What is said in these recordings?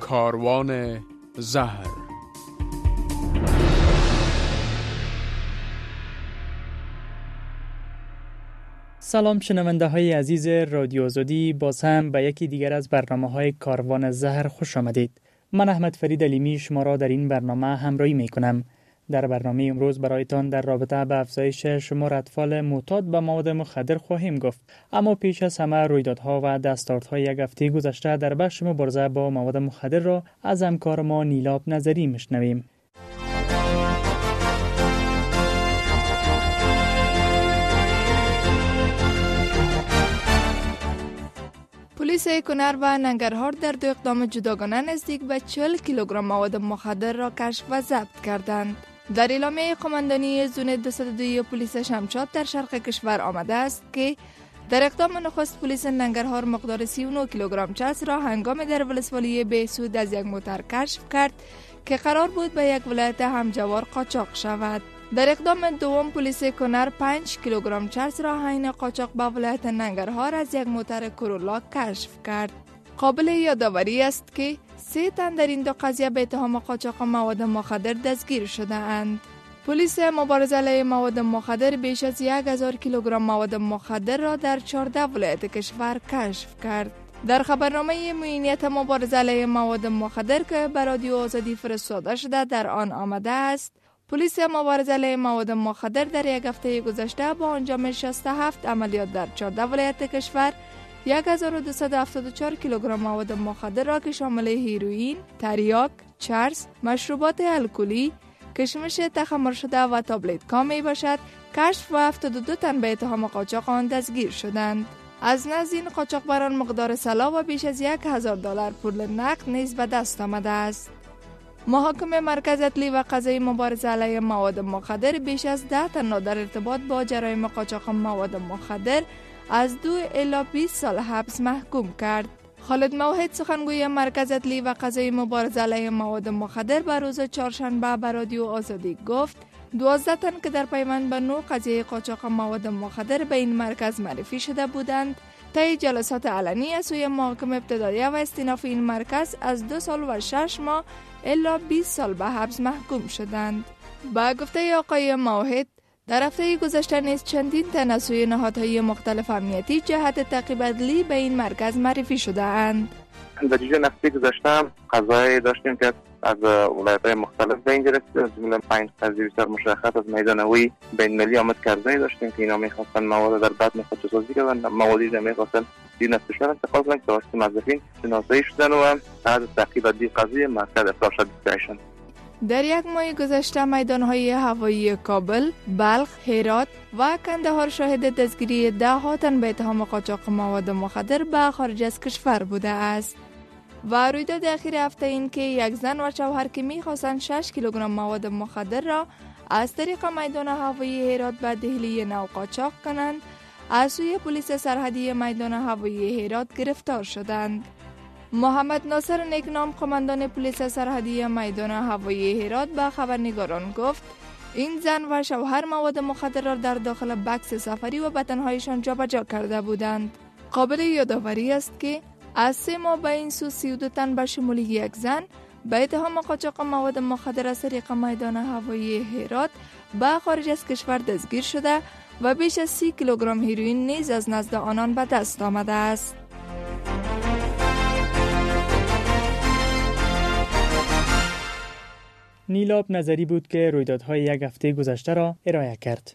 کاروان زهر. سلام شنونده های عزیز رادیو آزادی، باز هم به یکی دیگر از برنامه های کاروان زهر خوش آمدید. من احمد فرید علیمی شما را در این برنامه همراهی می کنم. در برنامه امروز برایتان در رابطه به افزایش شمار اطفال معتاد به مواد مخدر خواهیم گفت. اما پیش از همه رویدادها و دستاوردهای یک هفته گذشته در بخش مبارزه با مواد مخدر را از همکار ما نیلاب نظری میشنویم. پلیس کنر و ننگرهار در دو اقدام جداگانه نزدیک به 40 کیلوگرم مواد مخدر را کشف و ضبط کردند. در اعلامیه قماندانی زون 202 پلیس شمشاد در شرق کشور آمده است که در اقدام نخست پلیس ننگرهار مقدار 39 کیلوگرم چرس را هنگام در ولسوالی بهسود از یک موتر کشف کرد که قرار بود به یک ولایت همجوار قاچاق شود. در اقدام دوم پلیس کنر 5 کیلوگرم چرس را حین قاچاق به ولایت ننگرهار از یک موتر کورولا کشف کرد. قابل یادآوری است که 3 تن در این دو قضیه به اتهام قاچاق مواد مخدر دستگیر شده اند. پلیس مبارزه علیه مواد مخدر بیش از 1000 کیلوگرم مواد مخدر را در 14 ولایت کشور کشف کرد. در خبرنامه معینیت مبارزه علیه مواد مخدر که به رادیو آزادی فرستاده شده در آن آمده است، پلیس مبارزه علیه مواد مخدر در یک هفته گذشته با انجام 67 عملیات در 14 ولایت کشور 1274 کیلوگرم مواد مخدر را که شامل هیروئین، تریاک، چرس، مشروبات الکلی، کشمش تخمر شده و تابلت کام می باشد کشف و 72 تن به اتهام قاچاق آن دستگیر شدند. از نزد این قاچاقبران مقدار طلا و بیش از $1000 پول نقد نیز به دست آمده است. محاکم مرکز اطلی و قضایی مبارزه علیه مواد مخدر بیش از 10 تن در ارتباط با جرایم قاچاق مواد مخدر از 2 الی 20 سال حبس محکوم کرد. خالد موحد سخنگوی مرکز اطلی و قضایی مبارزه علیه مواد مخدر به روز چهارشنبه به رادیو آزادی گفت 12 تن که در پیوند به نوع قضیه قاچاق مواد مخدر به این مرکز معرفی شده بودند طی جلسات علنی از سوی محاکم ابتدایی و استیناف این مرکز از 2 سال و 6 ماه الی 20 سال به حبس محکوم شدند. با گفته آقای موحد در هفته گذشته نیز چندین تن از سوی نهادهای مختلف امنیتی جهت تعقیب عدلی به این مرکز معرفی شده اند. در جریان هفته گذشته قضایی داشتیم که از ولایت‌های مختلف به این گرفت، از جمله 5 قضیه بسیار مشخص از میدان هوایی بین‌المللی آمد که قضایی داشتیم که اینا می‌خواستن مواد در بعد خودسازی کنند، موادی را می‌خواستن دین از کشور انتقال کنند که توسط موظفین شناسایی شدن و از تعقیب عدلی قضیه مرکز افراج شدند. در یک ماه گذشته میدان‌های هوایی کابل، بلخ، هرات و کندهار شاهد دستگیری 10 تن به اتهام قاچاق مواد مخدر به خارج از کشور بوده است. و رویداد اخیر هفته این که یک زن و شوهر که می‌خواستند 6 کیلوگرم مواد مخدر را از طریق میدان هوایی هرات به دهلی نو قاچاق کنند، از سوی پلیس سرحدی میدان هوایی هرات گرفتار شدند. محمد ناصر نیکنام قماندان پلیس سرحدی میدان هوایی هرات به خبرنگاران گفت این زن و شوهر مواد مخدر را در داخل بکس سفری و بدنهایشان جابجا کرده بودند. قابل یادآوری است که از 3 ماه به این سو 32 تن به شمول یک زن به اتهام قاچاق مواد مخدر از طریق میدان هوایی هرات به خارج از کشور دستگیر شده و بیش از 30 کیلوگرم هیروئین نیز از نزد آنان به دست آمده است. نیلاب نظری بود که رویدادهای یک هفته گذشته را ارائه کرد.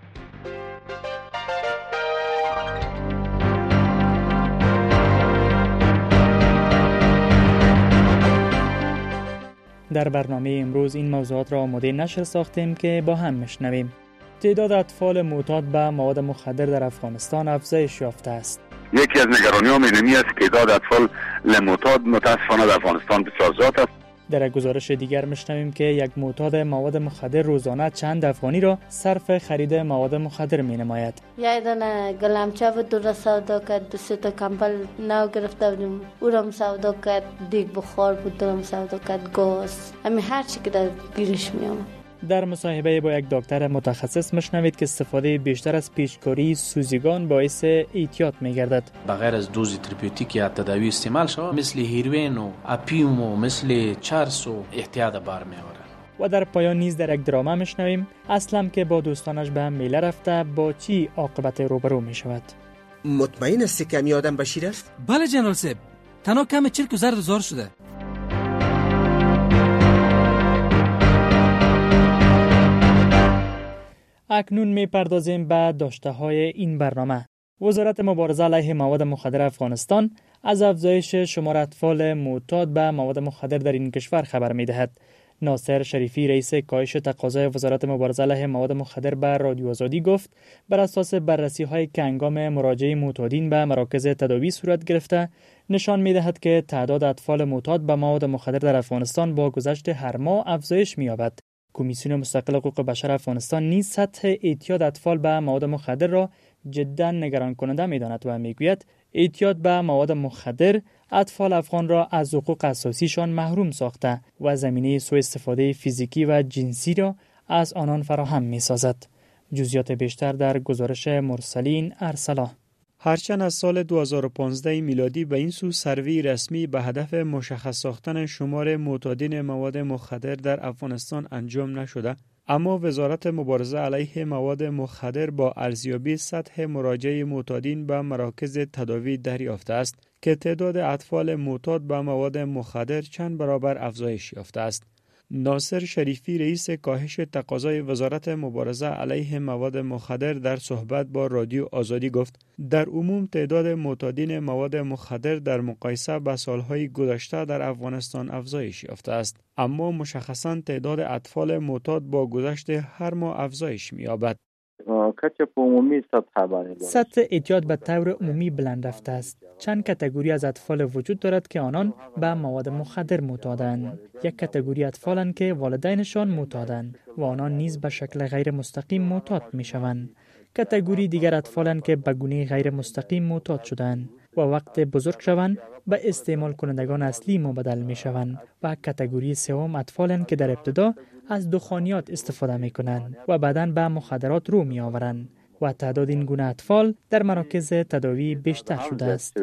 در برنامه امروز این موضوعات را آماده نشر ساختیم که با هم میشنویم. تعداد اطفال معتاد به مواد مخدر در افغانستان افزایش یافته است. یکی از نگرانی‌ها اینمی است که تعداد اطفال معتاد متاسفانه در افغانستان بسیار زیاد است. در یک گزارش دیگر میشنویم که یک معتاد مواد مخدر روزانه چند افغانی را صرف خرید مواد مخدر می‌نماید. یه دانه گلمچه و 2 سودا کرد، 2 تا کمبل نو گرفته بودیم، او را سودا کرد، دیگ بخار بود، دارم سودا کرد، گاز، همین هر چی که در گیرش میام. در مصاحبه با یک دکتر متخصص مشنوید که استفاده بیشتر از پیچکاری سوزیگان باعث اعتیاد می‌گردد. بغیر از دوز تراپیوتیک یا تداوی استعمال شود مثل هیروئین و اپیوم و مثل چرس و اعتیاد بار می‌آورد. و در پایان نیز در یک درامه میشنویم اسلم که با دوستانش به میله رفته با چی عاقبت روبرو میشود. مطمئن هستی که می آدم بشیر است؟ بله جنرال صاحب، تنها کم چرک و زرد زار شده. اکنون میپردازیم به داشته های این برنامه. وزارت مبارزه علیه مواد مخدر افغانستان از افزایش شمار اطفال معتاد به مواد مخدر در این کشور خبر میدهد. ناصر شریفی رئیس کاهش تقاضای وزارت مبارزه علیه مواد مخدر به رادیو آزادی گفت بر اساس بررسی‌هایی که هنگام مراجعه معتادین به مراکز تداوی صورت گرفته نشان می‌دهد که تعداد اطفال معتاد به مواد مخدر در افغانستان با گذشت هر ماه افزایش می‌یابد. کمیسیون مستقل حقوق بشر افغانستان نیز سطح اعتیاد اطفال به مواد مخدر را جدا نگران کننده می‌داند و می‌گوید اعتیاد به مواد مخدر اطفال افغان را از حقوق اساسیشان محروم ساخته و زمینه سوء استفاده فیزیکی و جنسی را از آنان فراهم می‌سازد. جزئیات بیشتر در گزارش مرسلین ارسلا. هرچند از سال 2015 میلادی به این سو سروی رسمی به هدف مشخص ساختن شمار معتادین مواد مخدر در افغانستان انجام نشده، اما وزارت مبارزه علیه مواد مخدر با ارزیابی سطح مراجعه معتادین به مراکز تداوی دریافته است که تعداد اطفال معتاد به مواد مخدر چند برابر افزایش یافته است. ناصر شریفی رئیس کاهش تقاضای وزارت مبارزه علیه مواد مخدر در صحبت با رادیو آزادی گفت در عموم تعداد معتادین مواد مخدر در مقایسه با سالهای گذشته در افغانستان افزایش یافته است، اما مشخصاً تعداد اطفال معتاد با گذشت هر ماه افزایش می‌یابد. سطح اعتیاد به طور عمومی بلند رفته است. چند کاتگوری از اطفال وجود دارد که آنان به مواد مخدر معتادند. یک کاتگوری اطفالند که والدینشان معتادند و آنان نیز به شکل غیر مستقیم معتاد میشوند. کاتگوری دیگر اطفالند که به گونه غیر مستقیم معتاد شدند و وقت بزرگ شوند به استعمال کنندگان اصلی مبدل میشوند و کاتگوری سوم اطفالند که در ابتدا از دخانیات استفاده میکنند و بعداً به مخدرات رو میآورند و تعداد این گونه اطفال در مراکز تداوی بیشتر شده است.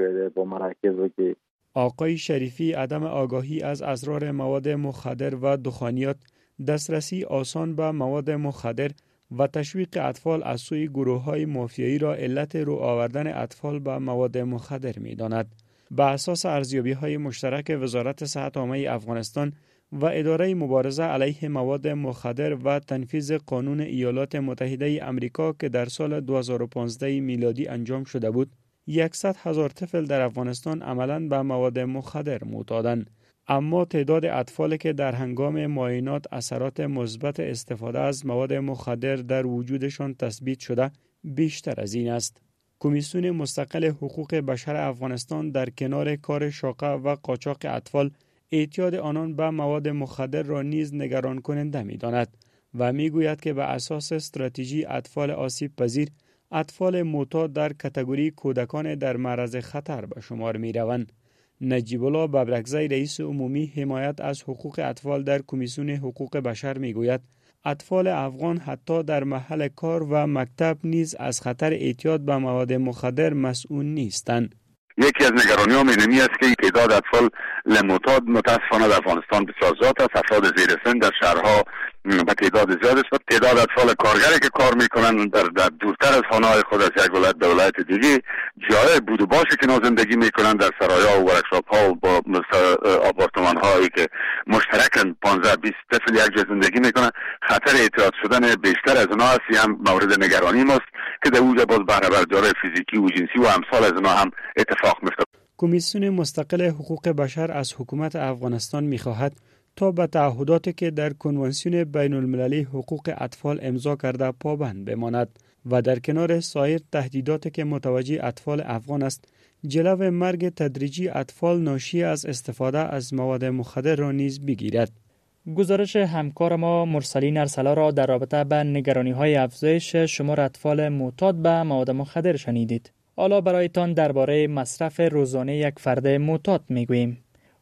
آقای شریفی عدم آگاهی از اضرار مواد مخدر و دخانیات، دسترسی آسان به مواد مخدر و تشویق اطفال از سوی گروه‌های مافیایی را علت رو آوردن اطفال به مواد مخدر می‌داند. بر اساس ارزیابی‌های مشترک وزارت صحت عامه افغانستان و اداره مبارزه علیه مواد مخدر و تنفیذ قانون ایالات متحده آمریکا که در سال 2015 میلادی انجام شده بود، 100,000 طفل در افغانستان عملاً به مواد مخدر معتادند. اما تعداد اطفالی که در هنگام معاینات اثرات مثبت استفاده از مواد مخدر در وجودشان تثبیت شده بیشتر از این است. کمیسیون مستقل حقوق بشر افغانستان در کنار کار شاقه و قاچاق اطفال، اعتیاد آنان به مواد مخدر را نیز نگران کننده می‌داند و می‌گوید که به اساس استراتژی اطفال آسیب پذیر، اطفال معتاد در کاتگوری کودکان در معرض خطر به شمار می‌روند. نجیب الله ببرکزی رئیس عمومی حمایت از حقوق اطفال در کمیسیون حقوق بشر میگوید اطفال افغان حتی در محل کار و مکتب نیز از خطر اعتیاد به مواد مخدر مسئول نیستند. یکی از نگرانی‌ها اینمی است که تعداد اطفال معتاد متاسفانه در افغانستان بسیار زیاد است. افراد زیر سن در شهرها به تعداد زیاد است. تعداد اطفال کارگری که کار میکنن در دورتر از خانه‌های خود از یک ولایت به ولایت دیگه، جای بود و باشه که زندگی میکنن در سرای‌ها و ورکشاپ‌ها و با آپارتمان‌هایی که مشترکاً 15-20 طفل یک جای زندگی میکنن، خطر اعتیاد شدن بیشتر از اونها است. هم مورد نگرانی ماست که در اونجا باز بهره برداری فیزیکی و جنسی و امثال از اونها هم اتفاق میفته. کمیسیون مستقل حقوق بشر از حکومت افغانستان می‌خواهد تا به تعهداتی که در کنوانسیون بین المللی حقوق اطفال امضا کرده پابند بماند و در کنار سایر تهدیداتی که متوجه اطفال افغان است، جلو مرگ تدریجی اطفال ناشی از استفاده از مواد مخدر را نیز بگیرد. گزارش همکار ما مرسلین ارسلا را در رابطه با نگرانی‌های افزایش شمار اطفال معتاد به مواد مخدر شنیدید. حالا برایتان درباره مصرف روزانه یک فرد معتاد میگوییم.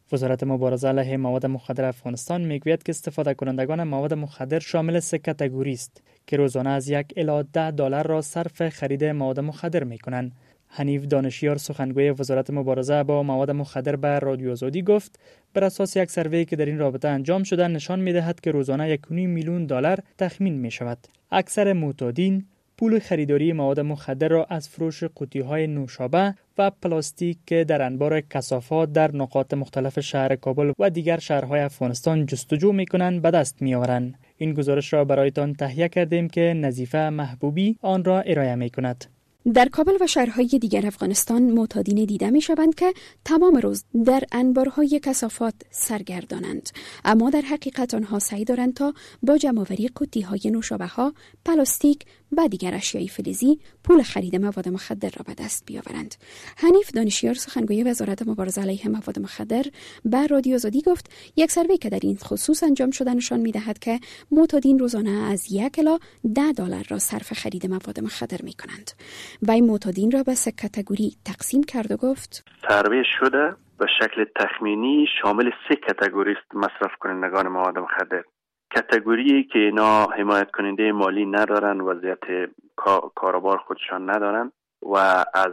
وزارت مبارزه علیه مواد مخدر افغانستان میگوید که استفاده کنندگان مواد مخدر شامل 3 کاتگوری است که روزانه از 1 الی 10 دلار را صرف خرید مواد مخدر میکنند. حنیف دانشیار سخنگوی وزارت مبارزه با مواد مخدر به رادیو آزادی گفت بر اساس یک سروی که در این رابطه انجام شده نشان می‌دهد که روزانه 1.5 میلیون دلار تخمین می‌شود. اکثر معتادین پول خریداری مواد مخدر را از فروش قوطی‌های نوشابه و پلاستیک که در انبار کثافات در نقاط مختلف شهر کابل و دیگر شهرهای افغانستان جستجو می‌کنند به دست می‌آورند. این گزارش را برایتان تهیه کردیم که نظیفه محبوبی آن را ارائه می‌کند. در کابل و شهرهای دیگر افغانستان معتادین دیده می شوند که تمام روز در انبارهای کثافات سرگردانند، اما در حقیقت آنها سعی دارند تا با جمع‌آوری قوطی‌های نوشابه‌ها، پلاستیک و دیگر اشیای فلزی پول خرید مواد مخدر را به دست بیاورند. حنیف دانشیار سخنگوی وزارت مبارزه علیه مواد مخدر به رادیو آزادی گفت یک سروی که در این خصوص انجام شده نشان می‌دهد که معتادین روزانه از 1 الی 10 دلار را صرف خرید مواد مخدر می‌کنند. و این معتادین را به 3 کاتگوری تقسیم کرد و گفت سروی شده به شکل تخمینی شامل 3 کاتگوری است مصرف کنندگان مواد مخدر. کاتگوری که اینا حمایت کننده مالی ندارن، وضعیت کاروبار خودشان ندارن و از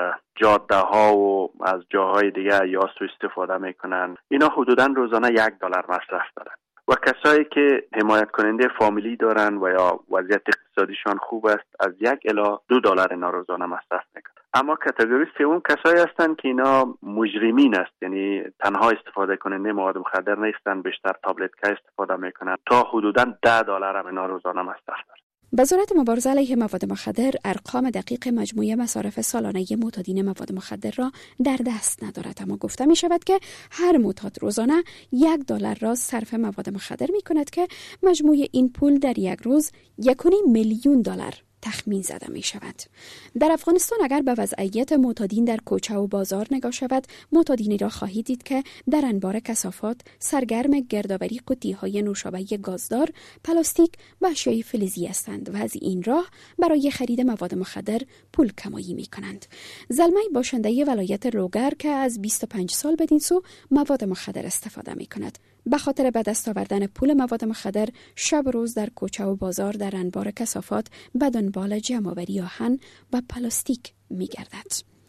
جاده ها و از جاهای دیگه یاسو استفاده میکنن، اینا حدوداً روزانه 1 دلار مصرف دارن. و کسایی که حمایت کننده فامیلی دارن و یا وضعیت اقتصادیشان خوب است از 1 الی 2 دلار اینا روزانه مصرف میکنن. اما کاتگوری سوم کسایی هستند که اینا مجرمین است، یعنی تنها استفاده کننده مواد مخدر نیستند، بیشتر تابلت که استفاده میکنن، تا حدوداً 10 دلار هم اینا روزانه مصرف دارن. وزارت مبارزه علیه مواد مخدر ارقام دقیق مجموعه مصارف سالانه معتادین مواد مخدر را در دست ندارد، اما گفته می شود که هر معتاد روزانه 1 دلار را صرف مواد مخدر می کند که مجموع این پول در یک روز 1.5 میلیون دلار تخمین زده می شود. در افغانستان اگر به وضعیت معتادین در کوچه و بازار نگاه شود، معتادینی را خواهید دید که در انبار کثافات سرگرم گردآوری قوطی‌های نوشابه گازدار، پلاستیک و اشیای فلزی هستند و از این راه برای خرید مواد مخدر پول کمایی می کنند. زلمه باشنده ولایت لوگر که از 25 سال بدین سو مواد مخدر استفاده می کند، به خاطر به دست آوردن پول مواد مخدر شب روز در کوچه و بازار در انبار کثافات به دنبال جمع‌آوری آهن و پلاستیک می‌گردد.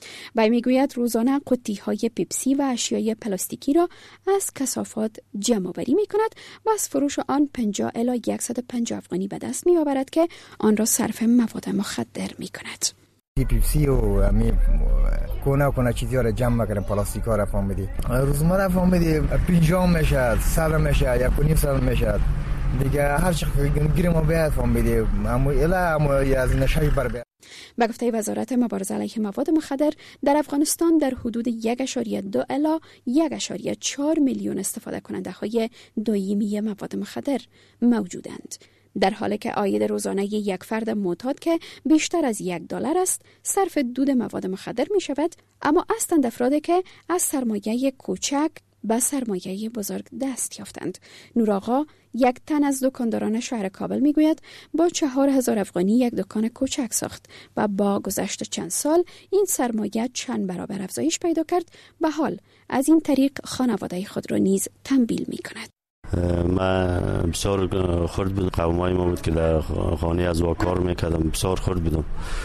و میگوید روزانه قوطی‌های پیپسی و اشیای پلاستیکی را از کثافات جمع‌آوری می‌کند و از فروش آن 50 الی 150 افغانی به دست می‌آورد که آن را صرف مواد مخدر می‌کند. پیپسی و امی کنه چیزی ها را جمع کردن، پلاستیک ها را فهمیدی روزمره فهمیدی 50 میشه، 100 میشه، 1.5 میشه دیگه، هر چی گیرم ما بیاد فهمیدی اما از نشای بر بیاد. به گفته وزارت مبارزه علیه مواد مخدر در افغانستان در حدود 1.2 الی 1.4 میلیون استفاده کننده های دائمی مواد مخدر موجودند، در حالی که عاید روزانه یک فرد معتاد که بیشتر از 1 دلار است صرف دود مواد مخدر می شود، اما هستند افرادی که از سرمایه کوچک به سرمایه بزرگ دست یافتند. نور آقا، یک تن از دکانداران شهر کابل می گوید با 4,000 افغانی یک دکان کوچک ساخت و با گذشت چند سال این سرمایه چند برابر افزایش پیدا کرد و حال از این طریق خانواده خود را نیز تنبیل می کند. من بسیار خرد بودم، قومای ما بود که در خانه از کار میکردم، بسیار خرد بودم،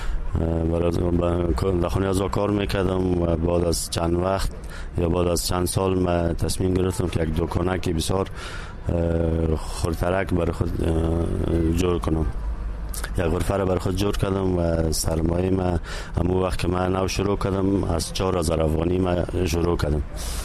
در خانه از کار میکردم و بعد از چند وقت یا بعد از چند سال من تصمیم گرفتم که یک دکانه که بسیار خردترک برای خود جور کنم. یک غرفه را برای خود جور کردم و سرمایه من همون وقت که من نو شروع کردم از 4,000 افغانی من شروع کردم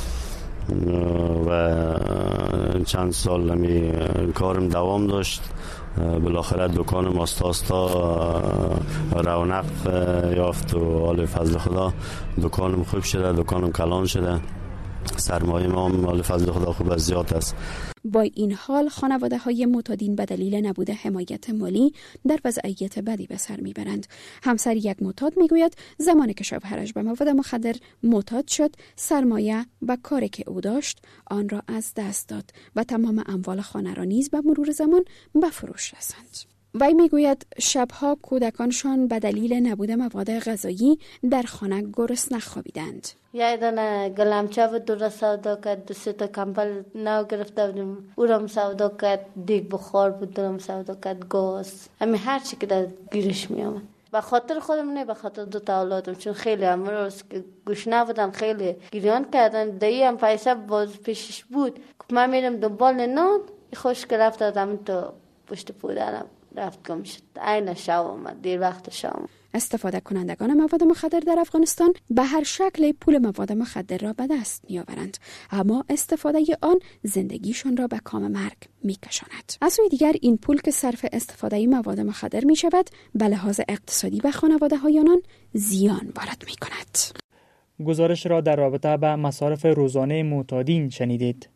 و چند سال همی کارم دوام داشت. بالاخره دکانم آستا رونق یافت و حال فضل خدا دکانم خوب شده، دکانم کلان شده، سرمایه ما هم حال فضل خدا خوب از زیاد است. با این حال خانواده های معتادین به دلیل نبود حمایت مالی در وضعیت بدی به سر میبرند. همسر یک معتاد میگوید زمانی که شوهرش به مواد مخدر معتاد شد، سرمایه و کاری که او داشت آن را از دست داد و تمام اموال خانه را نیز به مرور زمان به فروش رساند. وی میگوید شبها کودکانشان به دلیل نبود مواد غذایی در خانه گرسنه خوابیدند. یه دانه گلمچه بود دو سودا کرد، 2-3 تا کمبل نو گرفته بودیم، اونم سودا کرد، دیگ بخار بود دونم سودا کرد، گاز، همین هر چی که در گیرش می آمد. به خاطر خودم نه، به خاطر 2 تا اولادم، چون خیلی امروز که گوشنه بودن خیلی گریان کردن. دایی هم پیسه باز پیشش بود، من میرم دنبال نان، خوش که رفت دادم تو پشت پودرم رفت گم شد. عین شب آمد، دیر وقت شام. استفاده کنندگان مواد مخدر در افغانستان به هر شکل پول مواد مخدر را به دست می‌آورند، اما استفاده آن زندگیشان را به کام مرگ می‌کشاند. از سوی دیگر این پول که صرف استفاده مواد مخدر می‌شود، به لحاظ اقتصادی به خانواده‌های آنان زیان وارد می‌کند. گزارش را در رابطه با مصارف روزانه معتادین شنیدید.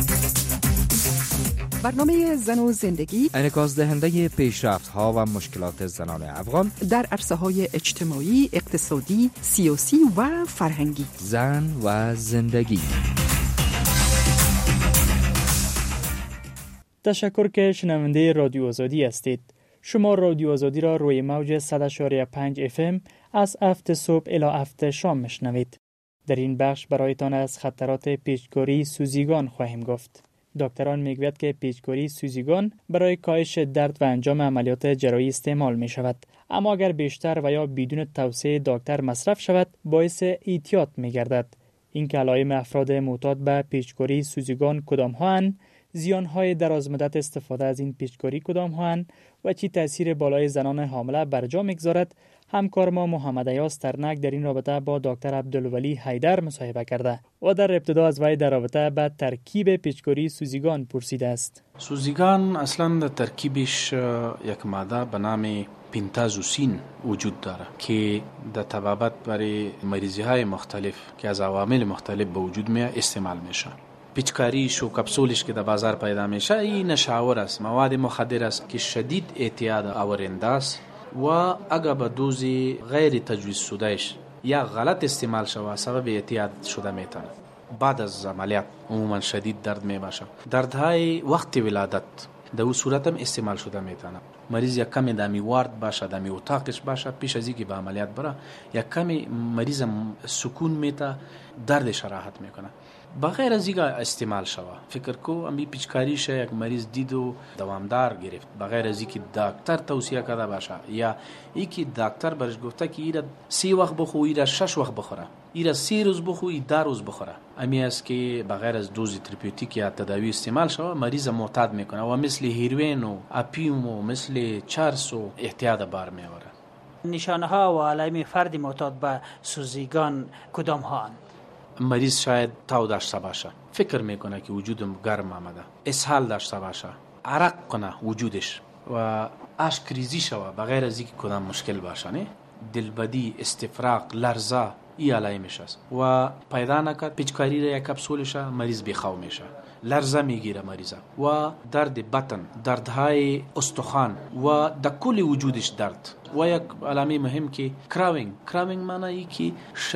برنامه زن و زندگی انعکاس دهنده پیشرفت‌ها و مشکلات زنان افغان در عرصه‌های اجتماعی، اقتصادی، سیاسی و فرهنگی. زن و زندگی. تشکر که شنونده رادیو آزادی هستید. شما رادیو آزادی را روی موج 100.5 FM از 7 صبح الی 7 شام میشنوید. در این بخش برایتان از خطرات پیچ‌کاری سوزیگان خواهیم گفت. دکتران میگوید که پیچ‌کاری سوزیگان برای کاهش درد و انجام عملیات جراحی استعمال می شود، اما اگر بیشتر و یا بدون توصیه دکتر مصرف شود باعث اعتیاد می گردد. این که علائم افراد معتاد به پیچ‌کاری سوزیگان کدام هاند، زیانهای درازمدت استفاده از این پیچ‌کاری کدام هاند و چی تاثیر بالای زنان حامله بر جا میگذارد، همکار ما محمد ایاز ترنک در این رابطه با دکتر عبدالولی حیدر مصاحبه کرده و در ابتدا از وی در رابطه با ترکیب پیچ‌کاری سوزیگان پرسیده است. سوزیگان اصلا در ترکیبش یک ماده به نام پنتازوسین وجود داره که در طبابت برای مریضی های مختلف که از عوامل مختلف به وجود میاد استعمال میشه. پیچکاریش و کپسولش که در بازار پیدا میشه این نشاور است، مواد مخدر است که شدید اعتیاد آورنده است و اگر به دوز غیر تجویز شدهش یا غلط استعمال شود سبب اعتیاد شده میتونه. بعد از عملیات عموما شدید درد میباشه، دردهای وقت ولادت در اون صورت هم استعمال شده میتونه. مریض یک کمی دمی وارد باشه، دمی اتاقش باشه، پیش از اینکه به عملیات بره یک کمی مریض سکون میته، دردش راحت میکنه. بغیر از اینکه استعمال شود فکر کو امی پیچکاریش یک مریض دید و دوامدار گرفت بغیر از اینکه دکتر توصیه کرده باشه یا اینکه دکتر برش گفته که ایرا 3 وقت بخو، ایرا 6 وقت بخوره، ایرا 3 روز بخو، ای 2 روز بخوره، امی است که بغیر از دوز تراپیوتیک یا تداوی استعمال شود مریض معتاد میکنه و مثل هیروئین و اپیوم و مثل چرس و اعتیاد بار میآوره. نشانه ها و علائم فرد معتاد به سوزیگان کدام ها؟ مریض شاید تاو داشته باشه، فکر میکنه که وجودم گرم آمده، اسهال داشته باشه، عرق کنه وجودش و اشک ریزی شوه بغیر از اینکه کدام مشکل باشه، نه دلبدی، استفراغ، لرزه، این علائمش است و پیدا نکرد پیچکاری را یک کپسولش مریض بیخواب میشه، لرزه میگیره مریض و درد بطن، دردهای استخوان و در کل وجودش درد و یک علامه مهم که کراوینگ معنی که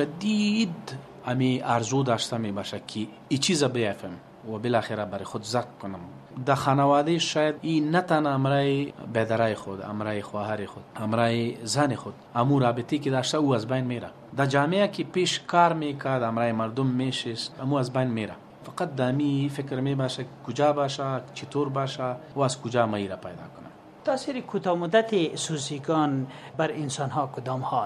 شدید امی ارزو داشته می باشه که این چیزا بیافم و بالاخره برای خود زق کنم. در خانواده شاید این نتنه امرای بدرای خود، امرای خواهر خود، امرای زن خود، امو رابطی که داشته او از بین میره. در جامعه که پیش کار میکرد امرای مردم میشست امو از بین میره. فقط دامی فکر می باشه کجا باشه، چطور باشه و از کجا میره پیدا کنه. تاثیر کوتاه مدت سوزیگان بر انسان ها کدام ها؟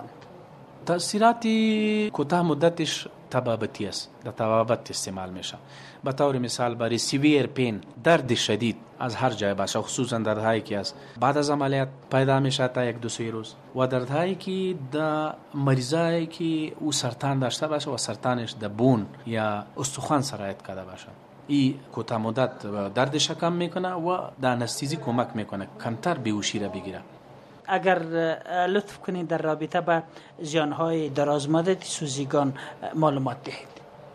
تاثیرات کوتاه مدتش تبابتی است، در تبابت استعمال میشه. به طور مثال برای سیویر پین، درد شدید از هر جای باشه، خصوصا دردهایی که از بعد از عملیات پیدا میشه تا 1-2 روز و دردهایی که در مریضایی که او سرطان داشته باشه و سرطانش در بون یا استخوان سرایت کرده باشه، این کوتاه مدت دردش کم میکنه و در انستیزی کمک میکنه کمتر بیهوشی را بگیره. اگر لطف کنید در رابطه با زیانهای درازمدت سوزیگان معلومات دهید.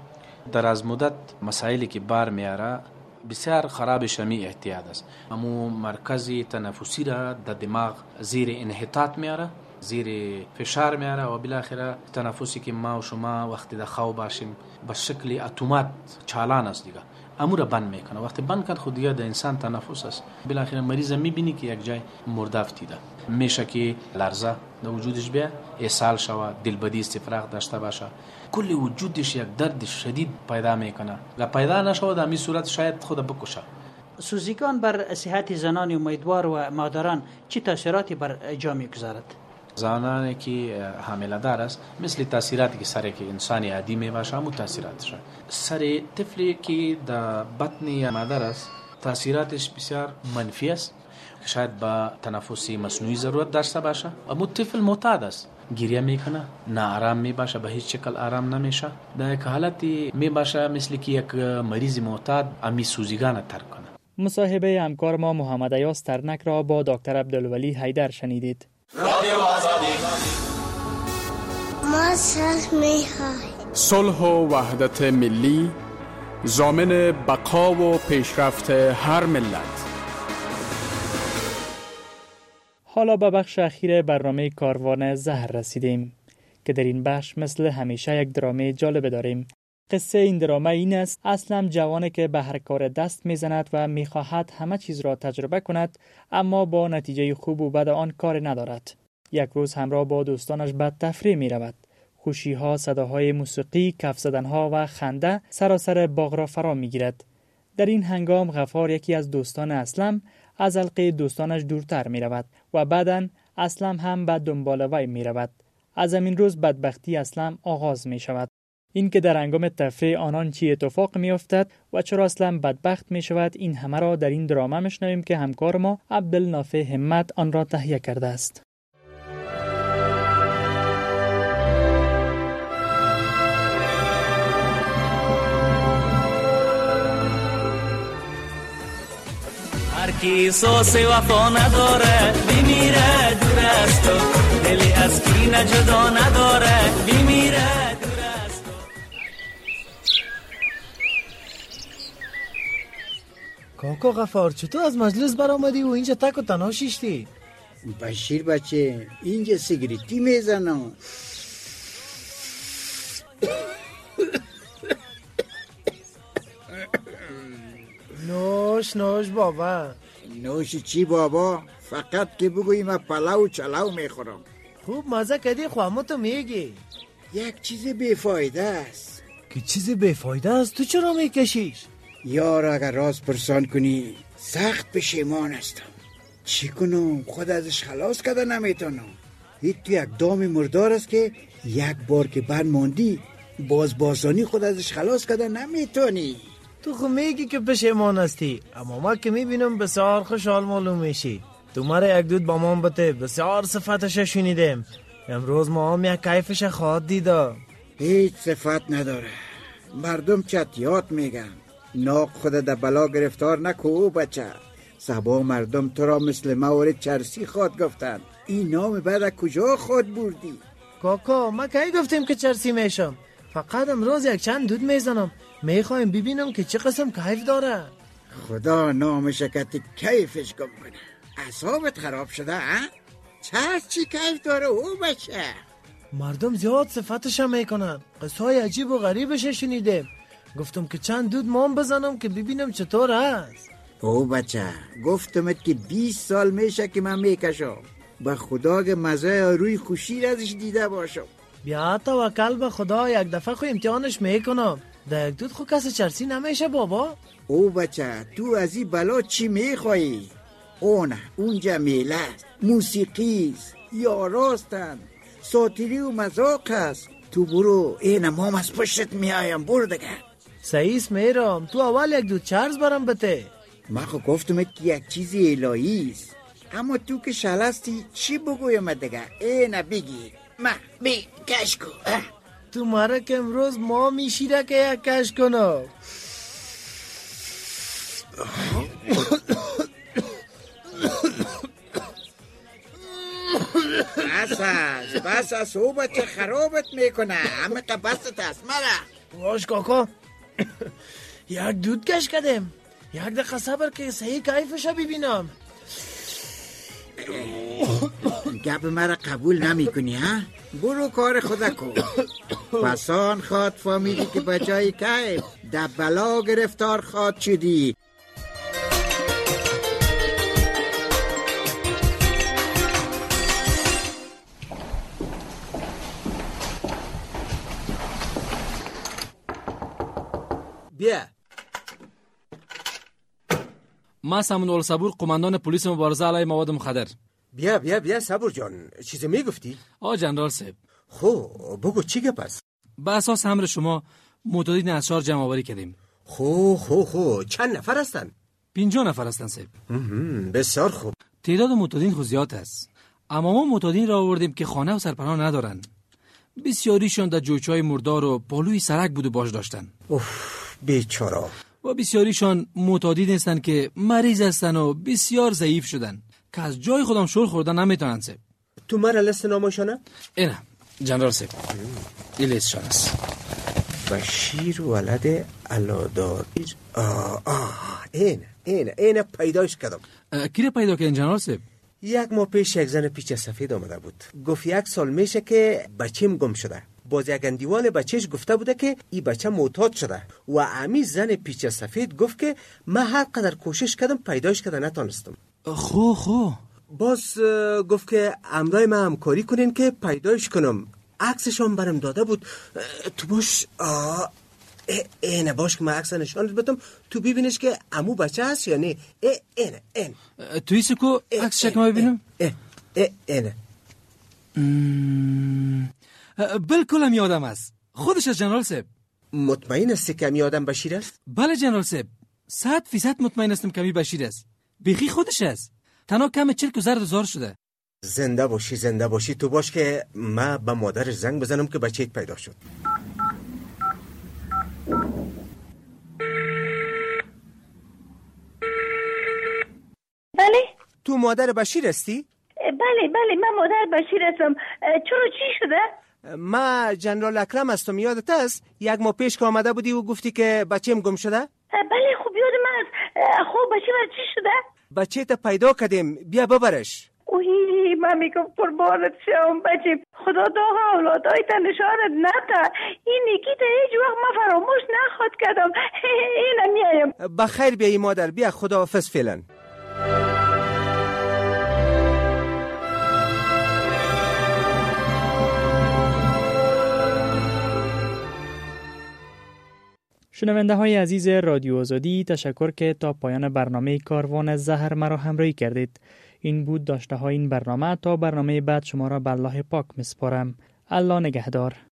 درازمدت مسائلی که بار میاره بسیار خراب شمی اعتیاد است. امو مرکز تنفسی را در دماغ زیر انحطاط میاره زیر فشار میاره و بالاخره تنفسی که ما و شما وقتی در خواب باشیم به شکل اتومات چالان است دیگه، امور بند میکنه. وقتی بند کرد خود دیگه در انسان تنفس است، بالاخره مریض میبینی که یک جای مرده افتیده، میشه که لرزه در وجودش بیا، اسهال شوه، دلبدی استفراغ داشته باشه، کل وجودش یک درد شدید پیدا میکنه و پیدا نشود در این صورت شاید خود بکشه. سوزیگان بر صحت زنان امیدوار و مادران چه تاثیراتی بر جا میگذارد؟ زنانی که حامله دار است مثل تاثیراتی که سر که انسانی عادی می باشه همون تاثیراتش. سر طفلی که در بطن مادر است تاثیراتش بسیار منفی است، شاید با تنفسی مصنوعی ضرورت داشته باشه. اما طفل معتاد است، گریه میکنه، ناآرام می باشه، به هیچ شکل آرام نمیشه. در یک حالتی می باشه مثل که یک مریض معتاد امی سوزیگان ترک کنه. مصاحبه همکار ما محمد ایاز ترنک را با دکتر عبدالولی حیدر شنیدید. رادیو آزادی. ما صلح می‌خواهیم. صلح و وحدت ملی ضامن بقا و پیشرفت هر ملت. حالا به بخش اخیر برنامه کاروان زهر رسیدیم که در این بخش مثل همیشه یک درامه جالب داریم. قصه این درامه این است: اسلم جوانی که به هر کار دست میزند و میخواهد همه چیز را تجربه کند، اما با نتیجه خوب و بد آن کار ندارد. یک روز همراه با دوستانش به تفریح می رود. خوشی ها، صداهای موسیقی، کف زدن ها و خنده سراسر باغ را فرا می گیرد. در این هنگام غفار، یکی از دوستان اسلم، از حلقه دوستانش دورتر می رود و بعداً اسلم هم به دنبال وی می رود. از همین روز بدبختی اسلم آغاز می شود. این که در هنگام تفریح آنان چی اتفاق می افتد و چرا اسلم بدبخت می شود، این همه را در این درامه میشنویم که همکار ما عبدالنافع همت آن را تهیه کرده است. هر کی سوس وفا نداره بمیره دور از تو، دلی از کینه جدا نداره بمیره دور از تو. کاکا غفار، چطور از مجلس برآمدی و اینجا تک و تنها شیشتی؟ بشیر بچه، اینجا سیگریتی میزنم. نوش بابا. نوش چی بابا؟ فقط که بگویی من پلاو چلاو میخورم. خوب مزه کردی، خواهمو تو میگی یک چیز بیفایده است. که چیز بیفایده است؟ تو چرا میکشیش؟ یار اگر راز پرسان کنی سخت پشیمان هستم. چی کنم؟ خود ازش خلاص کرده نمیتونم. هیچ تو یک دام مردار است که یک بار که بند ماندی بازانی خود ازش خلاص کرده نمیتونی. تو خو میگی که پشیمان هستی، اما ما که میبینم بسیار خوشحال معلوم میشی. تو مرا یک دود با من بته، بسیار صفتش شنیدم. امروز ما هم یک کیفش خواهد دیده. هیچ صفت نداره. مردم چتیات میگن. ناق خود در بلا گرفتار نکو بچه. صبا مردم تو را مثل مورد چرسی خود گفتن. این نام بعد کجا خود بردی؟ کاکا، ما کی گفتیم که چرسی میشم؟ فقط امروز یک چند دود میزنم. میخوایم ببینم که چه قسم کیف داره. خدا نامش که کیفش گم کنه. اعصابت خراب شده ها؟ چی کیف داره او بچه؟ مردم زیاد صفتش هم میکنن. قصه های عجیب و غریبش شنیدم. گفتم که چند دود مام بزنم که ببینم چطور هست. او بچه، گفتمت که 20 سال میشه که من میکشم. به خدا که مزه روی خوشی ازش دیده باشم. بیا توکل به خدا، یک دفعه خو امتحانش میکنم. در یک دود خو کسی چرسی نمیشه بابا. او بچه، تو از این بلا چی میخوایی؟ اونجا میله است، موسیقی است، یاراستن، ساتیری و مذاق است. تو برو، این مام از پشتت میایم، برو دیگه. سعیس میرم، تو اول یک دود چرز برم بته. من خو گفتم که یک چیزی الهی است، اما تو که شلستی چی بگویم دیگه؟ اینا بگی ما بی کش کن. تو مرا که امروز ما میشیره که یک کش کنم. بس از او بچه خرابت میکنه. همه قبستت هست مرا. واش کاکا، یک دود کش کردم. یک دقیقه صبر که صحیح کیفش ببینم. گپ مرا قبول نمی کنی ها؟ برو کار خدا کن. پسان خواد فهمیدی که بچای کیف در بلا گرفتار خواد شدی. بیا. ما سامون صبور قماندان پلیس مبارزه علیه مواد مخدر. بیا صبور جان، چیزی میگفتی؟ جنرال صاحب. خب بگو چی گپ است؟ به اساس امر شما معتادین از شهر جمع آوری کردیم. خب چند نفر هستن؟ 50 نفر هستن صاحب. بسیار خوب. تعداد معتادین خود زیاد است، اما ما معتادین را آوردیم که خانه و سرپناه ندارن. بسیاریشان در جویچه‌های مردار و پالوی سرک بود و باش داشتن. بیچاره. و بسیاریشان معتادین هستند که مریض هستن و بسیار ضعیف شدن که از جای خودم شل خوردن نمیتونن صاحب. تو مرا لست نامشانه؟ اینه جنرال صاحب، این لیستشان است. بشیر ولد علادار. اینه پیداش کردم. کی را پیدا کردین جنرال صاحب؟ 1 ماه پیش یک زن پیچ سفید آمده بود. گفت 1 سال میشه که بچیم گم شده. باز یک اندیوان بچهش گفته بوده که این بچه معتاد شده و امی زن پیچ سفید گفت که من هر قدر کوشش کردم پیداش کردم نتونستم. خو باز گفت که امرای من همکاری کنین که پیداش کنم. عکسش هم برم داده بود. تو باش اینه باش که من عکس نشانت بدم تو ببینش که عمو بچه هست یا نه. اینه توی سکو عکس شکم ببینم. اینه بالکل هم یادم است. خودش از جنرال صاحب. مطمئن هستی که می آدم بشیر است؟ بله جنرال صاحب، 100% مطمئن هستم که می بشیر است. بیخی خودش است. تنها کم چرک و زرد زار شده. زنده باشی. تو باش که من به مادرش زنگ بزنم که بچه‌ت پیدا شد. بله؟ تو مادر بشیر هستی؟ بله من مادر بشیر هستم. چرا چی شده؟ ما جنرال اکرم هستم. یادت است 1 ماه پیش که آمده بودی و گفتی که بچه‌م گم شده؟ بله خوب یادم است. خب بچه برای چی شده؟ بچه تا پیدا کردیم، بیا ببرش. اوهی من میگم قربانت شم بچه، خدا داغ اولادای تا نشانت نده. این نیکی تا هیچ وقت من فراموش نخواد کردم. اینم میایم. بخیر بیایی مادر، بیا خداحافظ فعلا. شنونده های عزیز رادیو آزادی، تشکر که تا پایان برنامه کاروان زهر مرا همراهی کردید. این بود داشته های این برنامه. تا برنامه بعد شما را به الله پاک میسپارم. الله نگهدار.